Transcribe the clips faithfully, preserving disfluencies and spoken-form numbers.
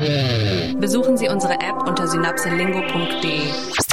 Besuchen Sie unsere App unter synapselingo punkt de.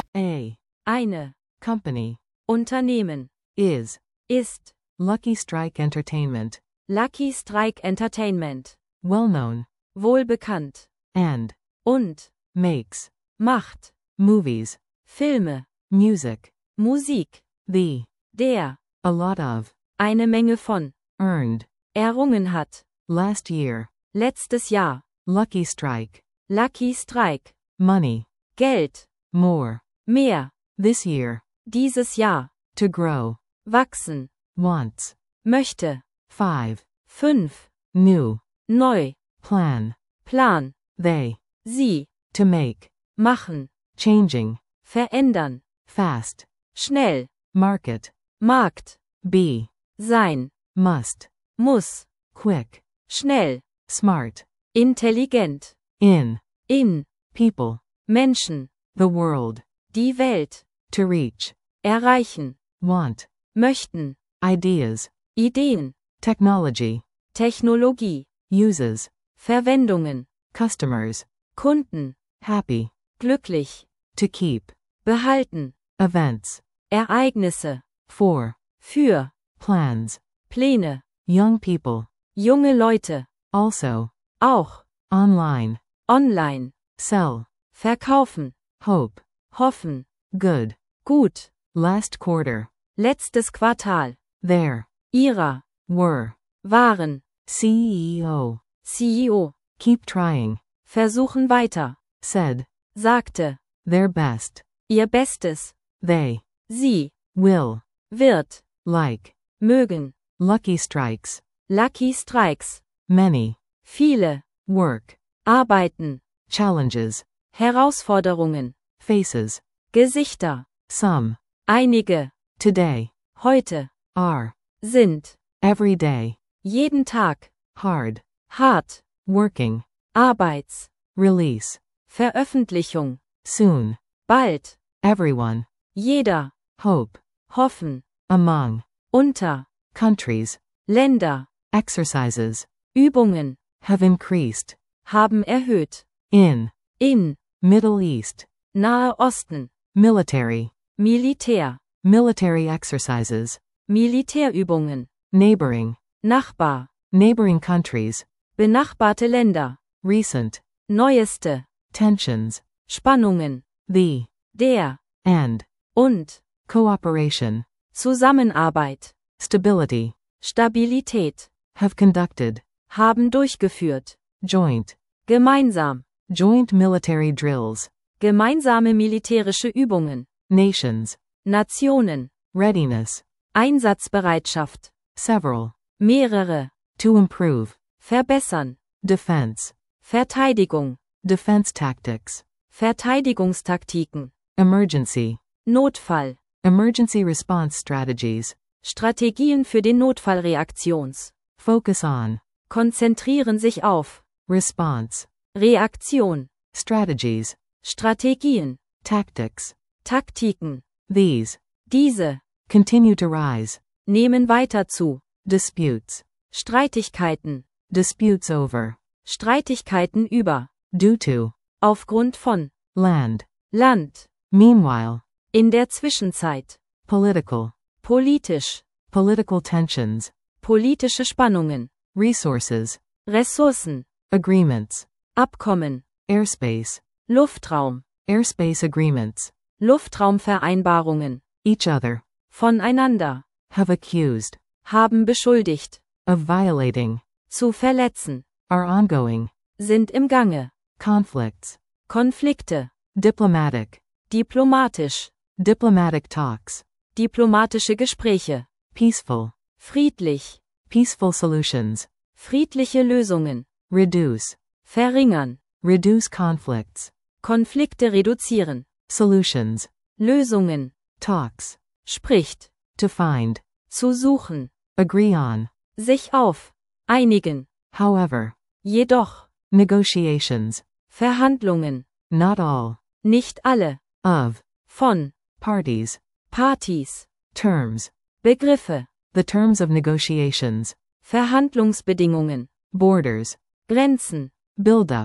A. Eine. Company. Unternehmen. Is. Ist. Lucky Strike Entertainment. Lucky Strike Entertainment. Well known. Wohlbekannt. And. Und. Makes. Macht. Movies. Filme. Music. Musik. The. Der. A lot of. Eine Menge von. Earned. Errungen hat. Last year. Letztes Jahr. Lucky Strike. Lucky Strike. Money. Geld. More. Mehr. This year. Dieses Jahr. To grow. Wachsen. Wants. Möchte. Five. Fünf. New. Neu. Plan. Plan. They. Sie. To make. Machen. Changing. Verändern. Fast. Schnell. Market. Markt. Be. Sein. Must. Muss. Quick. Schnell. Smart. Intelligent. In. In. People. Menschen. The world. Die Welt. To reach. Erreichen. Want. Möchten. Ideas. Ideen. Technology. Technologie. Uses. Verwendungen. Customers. Kunden. Happy. Glücklich. To keep. Behalten. Events. Ereignisse. For. Für. Plans. Pläne. Young people. Junge Leute. Also. Auch. Online. Online. Sell. Verkaufen. Hope. Hoffen. Good. Gut. Last quarter. Letztes Quartal. There. Ihrer. Were. Waren. C E O. C E O. Keep trying. Versuchen weiter. Said. Sagte. Their best. Ihr Bestes. They. Sie. Will. Wird. Like. Mögen. Lucky strikes. Lucky Strikes. Many. Viele. Work. Arbeiten. Challenges. Herausforderungen. Faces. Gesichter. Some. Einige. Today. Heute. Are. Sind. Every day. Jeden Tag. Hard. Hart. Working. Arbeits. Release. Veröffentlichung. Soon. Bald. Everyone. Jeder. Hope. Hoffen. Among. Unter. Countries. Länder. Exercises. Übungen. Have increased. Haben erhöht. In. In. Middle East. Nahe Osten. Military. Militär. Military exercises. Militärübungen. Neighboring. Nachbar. Neighboring countries. Benachbarte Länder. Recent. Neueste. Tensions. Spannungen. The. Der. And. Und. Cooperation. Zusammenarbeit. Stability. Stabilität. Have conducted. Haben durchgeführt. Joint. Gemeinsam. Joint military drills. Gemeinsame militärische Übungen. Nations. Nationen. Readiness. Einsatzbereitschaft. Several. Mehrere. To improve. Verbessern. Defense. Verteidigung. Defense tactics. Verteidigungstaktiken. Emergency. Notfall. Emergency response strategies. Strategien für den Notfallreaktions. Focus on. Konzentrieren sich auf. Response. Reaktion. Strategies. Strategien. Tactics. Taktiken. These. Diese. Continue to rise. Nehmen weiter zu. Disputes. Streitigkeiten. Disputes over. Streitigkeiten über. Due to. Aufgrund von. Land. Land. Meanwhile. In der Zwischenzeit. Political. Politisch. Political tensions. Politische Spannungen. Resources. Ressourcen. Agreements. Abkommen. Airspace. Luftraum. Airspace agreements. Luftraumvereinbarungen. Each other. Voneinander. Have accused. Haben beschuldigt. Of violating. Zu verletzen. Are ongoing. Sind im Gange. Conflicts. Konflikte. Diplomatic. Diplomatisch. Diplomatic talks. Diplomatische Gespräche. Peaceful. Friedlich. Peaceful solutions. Friedliche Lösungen. Reduce. Verringern. Reduce conflicts. Konflikte reduzieren. Solutions. Lösungen. Talks. Spricht. To find. Zu suchen. Agree on. Sich auf. Einigen. However. Jedoch. Negotiations. Verhandlungen. Not all. Nicht alle. Of. Von. Parties. Partys. Terms. Begriffe. The terms of negotiations. Verhandlungsbedingungen. Borders. Grenzen. Build-ups.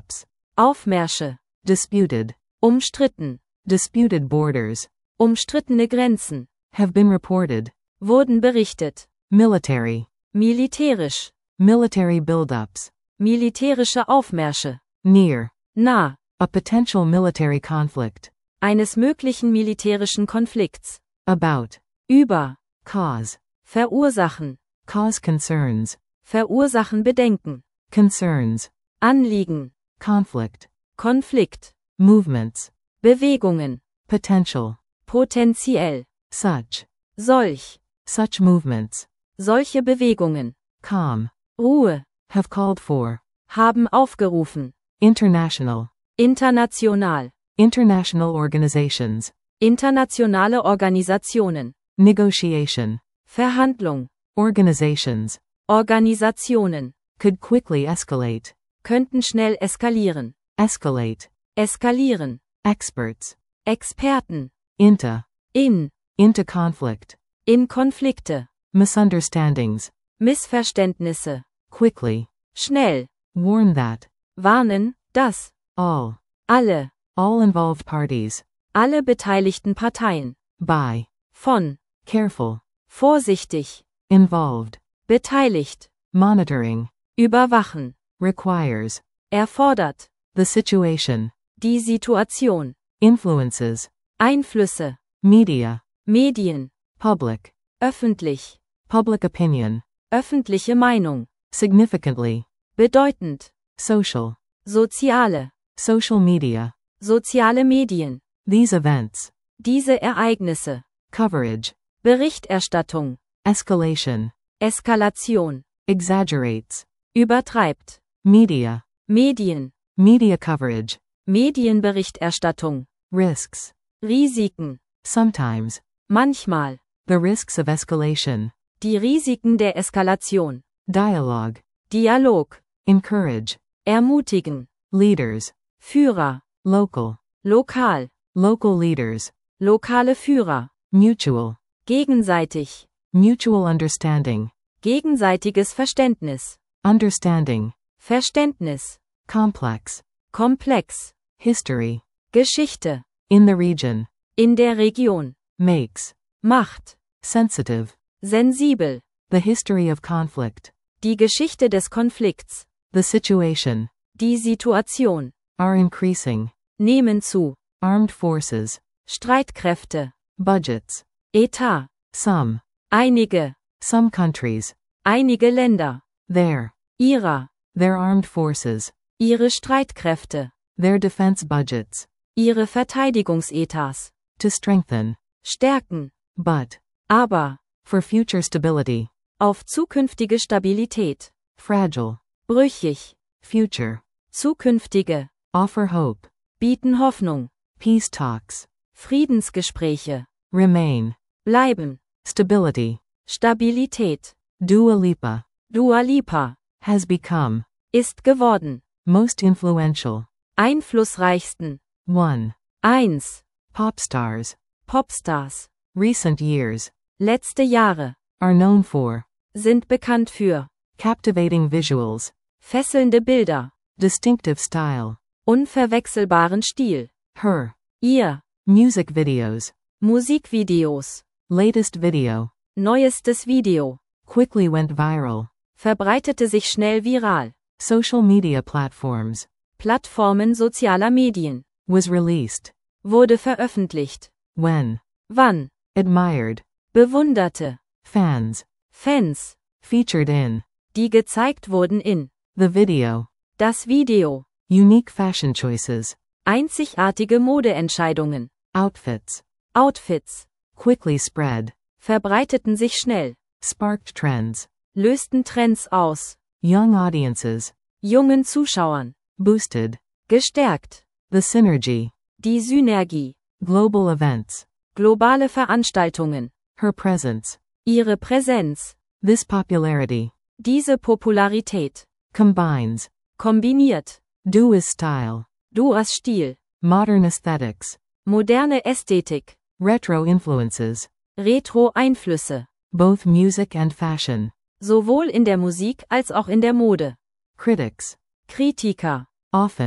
Aufmärsche, disputed, umstritten, disputed borders, umstrittene Grenzen, have been reported, wurden berichtet, military, militärisch, military buildups, militärische Aufmärsche, near, nah, a potential military conflict, eines möglichen militärischen Konflikts, about, über, cause, verursachen, cause concerns, verursachen Bedenken, concerns, Anliegen, conflict, Konflikt, movements, Bewegungen, potential, potenziell, such, solch, such movements, solche Bewegungen, calm, Ruhe, have called for, haben aufgerufen, international, international, international organizations, internationale Organisationen, negotiation, Verhandlung, organizations, Organisationen, could quickly escalate, könnten schnell eskalieren, escalate, eskalieren, experts, Experten, into, in, into conflict, in Konflikte, misunderstandings, Missverständnisse, quickly, schnell, warn that, warnen, dass, all, alle, all involved parties, alle beteiligten Parteien, by, von, careful, vorsichtig, involved, beteiligt, monitoring, überwachen, requires, erfordert, the situation, die Situation, influences, Einflüsse, media, Medien, public, öffentlich, public opinion, öffentliche Meinung, significantly, bedeutend, social, soziale, social media, soziale Medien, these events, diese Ereignisse, coverage, Berichterstattung, escalation, Eskalation, exaggerates, übertreibt, media, Medien, media coverage, Medienberichterstattung, risks, Risiken, sometimes, manchmal, the risks of escalation, die Risiken der Eskalation, dialogue, Dialog, encourage, ermutigen, leaders, Führer, local, lokal, local leaders, lokale Führer, mutual, gegenseitig, mutual understanding, gegenseitiges Verständnis, understanding, Verständnis, complex, komplex, history, Geschichte, in the region, in der Region, makes, Macht, sensitive, sensibel, the history of conflict, die Geschichte des Konflikts, the situation, die Situation, are increasing, nehmen zu, armed forces, Streitkräfte, budgets, Etat, some, einige, some countries, einige Länder, their, ihrer, their armed forces, ihre Streitkräfte, their defense budgets, ihre Verteidigungsetats, to strengthen, stärken, but, aber, for future stability, auf zukünftige Stabilität, fragile, brüchig, future, zukünftige, offer hope, bieten Hoffnung, peace talks, Friedensgespräche, remain, bleiben, stability, Stabilität, Dua Lipa, Dua Lipa, has become, ist geworden, most influential, einflussreichsten, one, eins, pop stars, Popstars, recent years, letzte Jahre, are known for, sind bekannt für, captivating visuals, fesselnde Bilder, distinctive style, unverwechselbaren Stil, her, ihr, music videos, Musikvideos, latest video, neuestes Video, quickly went viral, verbreitete sich schnell viral, social media platforms, Plattformen sozialer Medien, was released, wurde veröffentlicht, when, wann, admired, bewunderte, fans, Fans, featured in, die gezeigt wurden in, the video, das Video, unique fashion choices, einzigartige Modeentscheidungen, outfits, Outfits, quickly spread, verbreiteten sich schnell, sparked trends, lösten Trends aus, young audiences, jungen Zuschauern, boosted, gestärkt, the synergy, die Synergie, global events, globale Veranstaltungen, her presence, ihre Präsenz, this popularity, diese Popularität, combines, kombiniert, Dua's style, Duas Stil, modern aesthetics, moderne Ästhetik, retro influences, Retro-Einflüsse, both music and fashion, sowohl in der Musik als auch in der Mode, critics, Kritiker, often,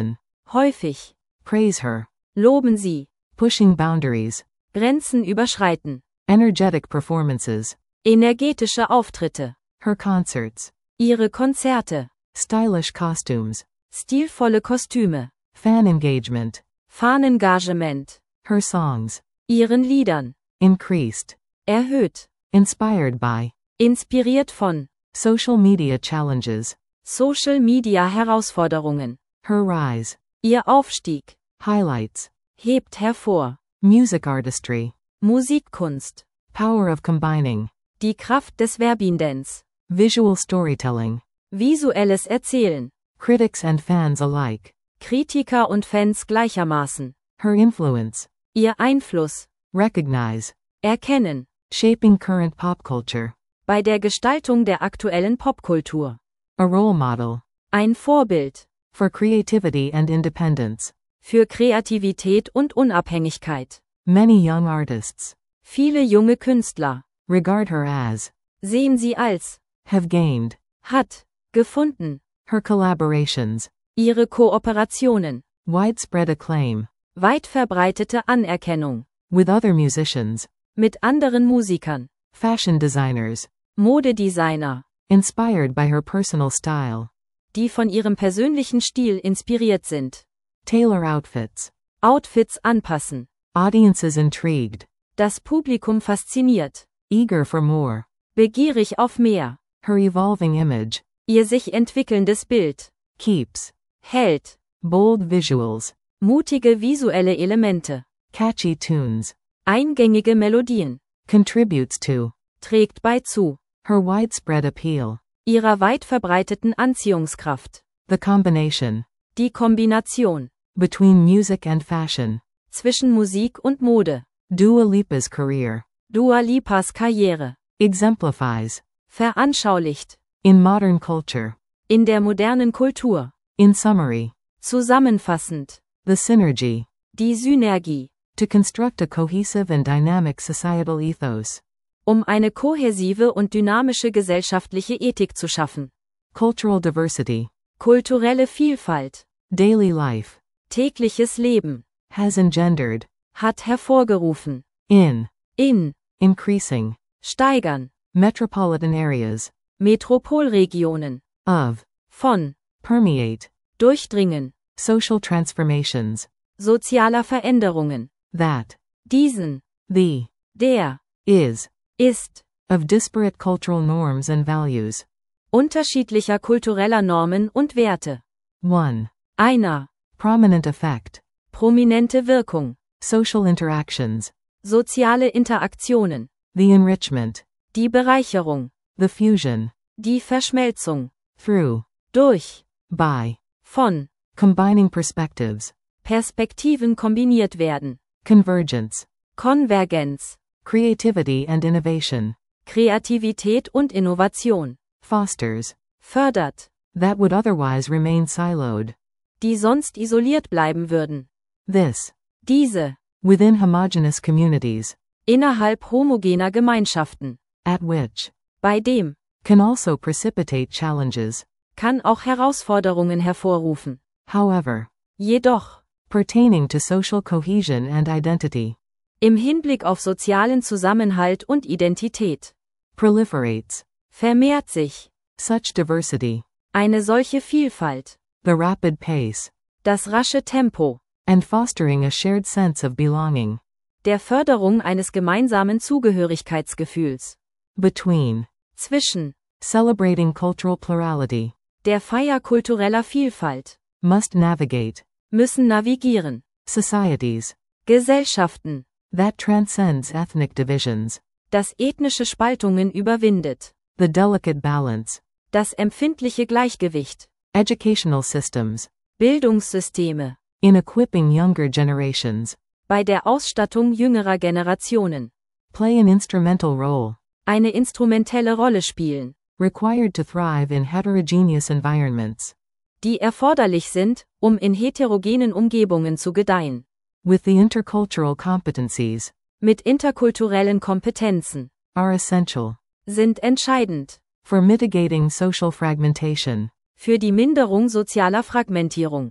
Häufig. Praise her. Loben Sie. Pushing boundaries. Grenzen überschreiten. Energetic performances. Energetische Auftritte. Her concerts. Ihre Konzerte. Stylish costumes. Stilvolle Kostüme. Fan engagement. Fanengagement. Her songs. Ihren Liedern. Increased. Erhöht. Inspired by. Inspiriert von. Social media challenges. Social Media Herausforderungen. Her rise. Ihr Aufstieg. Highlights. Hebt hervor. Music artistry. Musikkunst. Power of combining. Die Kraft des Verbindens. Visual storytelling. Visuelles Erzählen. Critics and fans alike. Kritiker und Fans gleichermaßen. Her influence. Ihr Einfluss. Recognize. Erkennen. Shaping current pop culture. Bei der Gestaltung der aktuellen Popkultur. A role model. Ein Vorbild. For creativity and independence. Für Kreativität und Unabhängigkeit. Many young artists. Viele junge Künstler. Regard her as. Sehen sie als. Have gained. Hat. Gefunden. Her collaborations. Ihre Kooperationen. Widespread acclaim. Weit verbreitete Anerkennung. With other musicians. Mit anderen Musikern. Fashion designers. Modedesigner. Inspired by her personal style. Die von ihrem persönlichen Stil inspiriert sind. Tailor outfits. Outfits anpassen. Audiences intrigued. Das Publikum fasziniert. Eager for more. Begierig auf mehr. Her evolving image. Ihr sich entwickelndes Bild. Keeps. Hält. Bold visuals. Mutige visuelle Elemente. Catchy tunes. Eingängige Melodien. Contributes to. Trägt bei zu. Her widespread appeal. Ihrer weit verbreiteten Anziehungskraft. The combination. Die Kombination. Between music and fashion. Zwischen Musik und Mode. Dua Lipa's career. Dua Lipas Karriere. Exemplifies. Veranschaulicht. In modern culture. In der modernen Kultur. In summary. Zusammenfassend. The synergy. Die Synergie. To construct a cohesive and dynamic societal ethos. Um eine kohäsive und dynamische gesellschaftliche Ethik zu schaffen. Cultural diversity. Kulturelle Vielfalt. Daily life. Tägliches Leben. Has engendered. Hat hervorgerufen. In. In. Increasing. Steigern. Metropolitan areas. Metropolregionen. Of. Von. Permeate. Durchdringen. Social transformations. Sozialer Veränderungen. That. Diesen. The. Der. Is. Ist. Of disparate cultural norms and values. Unterschiedlicher kultureller Normen und Werte. One. Einer. Prominent effect. Prominente Wirkung. Social interactions. Soziale Interaktionen. The enrichment. Die Bereicherung. The fusion. Die Verschmelzung. Through. Durch. By. Von. Combining perspectives. Perspektiven kombiniert werden. Convergence. Konvergenz. Creativity and innovation. Kreativität und Innovation. Fosters. Fördert. That would otherwise remain siloed. Die sonst isoliert bleiben würden. This. Diese. Within homogeneous communities. Innerhalb homogener Gemeinschaften. At which. Bei dem. Can also precipitate challenges. Kann auch Herausforderungen hervorrufen. However. Jedoch. Pertaining to social cohesion and identity. Im Hinblick auf sozialen Zusammenhalt und Identität. Proliferates. Vermehrt sich. Such diversity. Eine solche Vielfalt. The rapid pace. Das rasche Tempo. And fostering a shared sense of belonging. Der Förderung eines gemeinsamen Zugehörigkeitsgefühls. Between. Zwischen. Celebrating cultural plurality. Der Feier kultureller Vielfalt. Must navigate. Müssen navigieren. Societies. Gesellschaften. That transcends ethnic divisions. Das ethnische Spaltungen überwindet. The delicate balance. Das empfindliche Gleichgewicht. Educational systems. Bildungssysteme. In equipping younger generations. Bei der Ausstattung jüngerer Generationen. Play an instrumental role. Eine instrumentelle Rolle spielen. Required to thrive in heterogeneous environments. Die erforderlich sind, um in heterogenen Umgebungen zu gedeihen. With the intercultural competencies. Mit interkulturellen Kompetenzen. Are essential. Sind entscheidend. For mitigating social fragmentation. Für die Minderung sozialer Fragmentierung.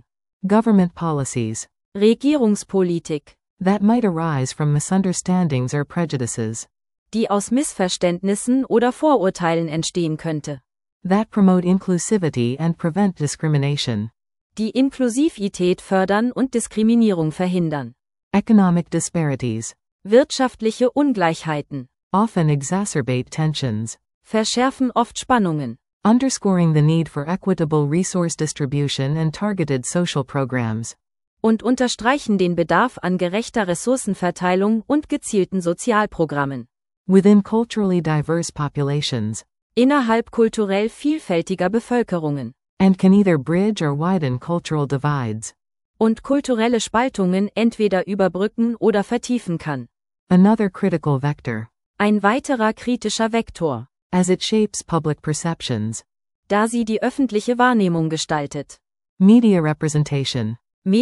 Government policies Regierungspolitik, that might arise from misunderstandings or prejudices die aus Missverständnissen oder Vorurteilen entstehen könnte, that promote inclusivity and prevent discrimination. die Inklusivität fördern und Diskriminierung verhindern. Economic disparities Wirtschaftliche Ungleichheiten often exacerbate tensions, verschärfen oft Spannungen, underscoring the need for equitable resource distribution and targeted social programs. und unterstreichen den Bedarf an gerechter Ressourcenverteilung und gezielten Sozialprogrammen. Within culturally diverse populations, Innerhalb kulturell vielfältiger Bevölkerungen. and can either bridge or widen cultural divides. Und kulturelle Spaltungen entweder überbrücken oder vertiefen kann. Another critical vector, Ein weiterer kritischer Vektor, as it shapes public perceptions. da sie die öffentliche Wahrnehmung gestaltet. Media representation,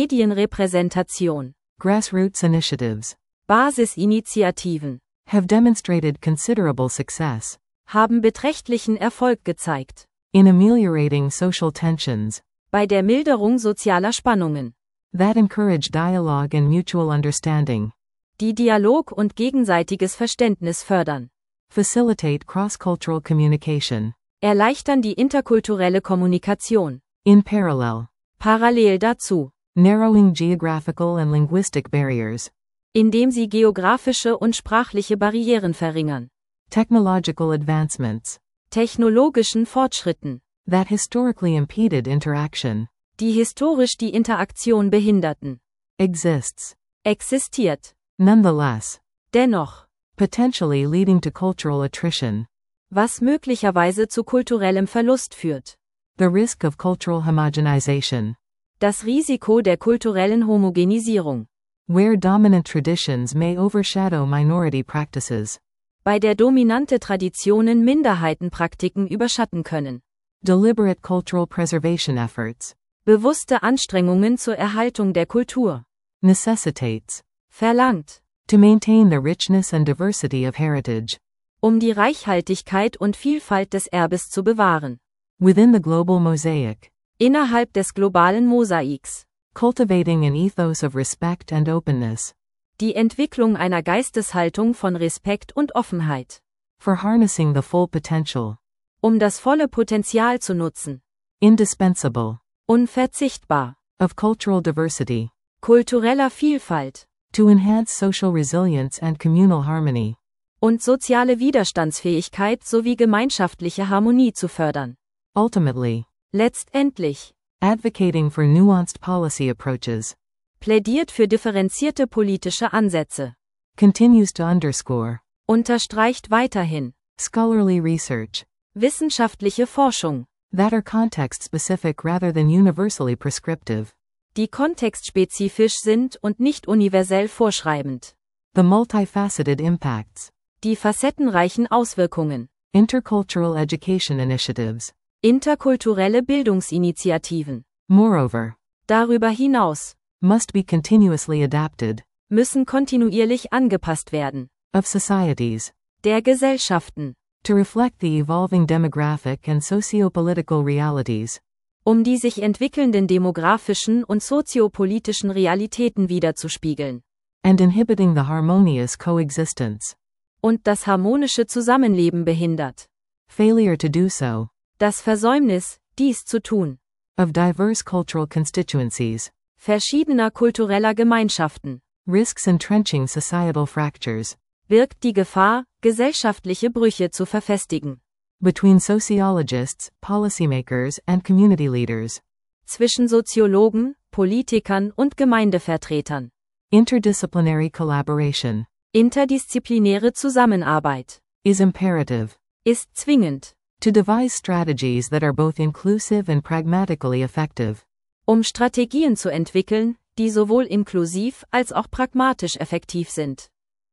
Medienrepräsentation, grassroots initiatives, Basisinitiativen, have demonstrated considerable success haben beträchtlichen Erfolg gezeigt. in ameliorating social tensions Bei der Milderung sozialer Spannungen, that encourage dialogue and mutual understanding, die Dialog und gegenseitiges Verständnis fördern, facilitate cross-cultural communication. erleichtern die interkulturelle Kommunikation. In parallel, Parallel dazu, narrowing geographical and linguistic barriers, indem sie geografische und sprachliche Barrieren verringern. technological advancements Technologischen Fortschritten, that historically impeded interaction, die historisch die Interaktion behinderten. exists, Existiert. nonetheless, Dennoch, potentially leading to cultural attrition. was möglicherweise zu kulturellem Verlust führt. The risk of cultural homogenization, Das Risiko der kulturellen Homogenisierung, where dominant traditions may overshadow minority practices. bei der dominante Traditionen Minderheitenpraktiken überschatten können. Deliberate cultural preservation efforts Bewusste Anstrengungen zur Erhaltung der Kultur. necessitates Verlangt, to maintain the richness and diversity of heritage um die Reichhaltigkeit und Vielfalt des Erbes zu bewahren. within the global mosaic, Innerhalb des globalen Mosaiks. cultivating an ethos of respect and openness Die Entwicklung einer Geisteshaltung von Respekt und Offenheit. for harnessing the full potential, Um das volle Potenzial zu nutzen. indispensable, Unverzichtbar. of cultural diversity, Kultureller Vielfalt. to enhance social resilience and communal harmony. Und soziale Widerstandsfähigkeit sowie gemeinschaftliche Harmonie zu fördern. Ultimately, Letztendlich. advocating for nuanced policy approaches, Plädiert für differenzierte politische Ansätze. continues to underscore Unterstreicht weiterhin. scholarly research Wissenschaftliche Forschung. that are context-specific rather than universally prescriptive. Die kontextspezifisch sind und nicht universell vorschreibend. The multifaceted impacts, Die facettenreichen Auswirkungen. intercultural education initiatives. Interkulturelle Bildungsinitiativen. Moreover, Darüber hinaus. must be continuously adapted, Müssen kontinuierlich angepasst werden. of societies, Der Gesellschaften. to reflect the evolving demographic and socio-political realities, Um die sich entwickelnden demografischen und soziopolitischen Realitäten widerzuspiegeln. and inhibiting the harmonious coexistence. Und das harmonische Zusammenleben behindert. Failure to do so, Das Versäumnis, dies zu tun. of diverse cultural constituencies, Verschiedener kultureller Gemeinschaften. risks entrenching societal fractures, Birgt die Gefahr, gesellschaftliche Brüche zu verfestigen. between sociologists, policymakers, and community leaders. Zwischen Soziologen, Politikern und Gemeindevertretern. Interdisciplinary collaboration Interdisziplinäre Zusammenarbeit. is imperative Ist zwingend. to devise strategies that are both inclusive and pragmatically effective. Um Strategien zu entwickeln, die sowohl inklusiv als auch pragmatisch effektiv sind.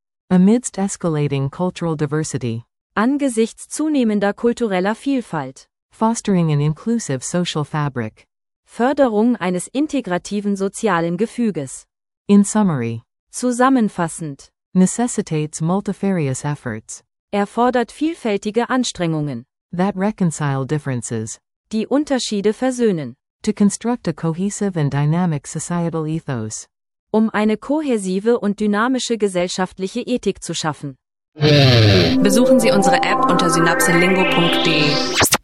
Amidst escalating cultural diversity, Angesichts zunehmender kultureller Vielfalt. fostering an inclusive social fabric. Förderung eines integrativen sozialen Gefüges. In summary, Zusammenfassend. necessitates multifarious efforts Erfordert vielfältige Anstrengungen, that reconcile differences die Unterschiede versöhnen. To construct a cohesive and dynamic societal ethos. Um eine kohäsive und dynamische gesellschaftliche Ethik zu schaffen. Besuchen Sie unsere App unter synapselingo punkt de.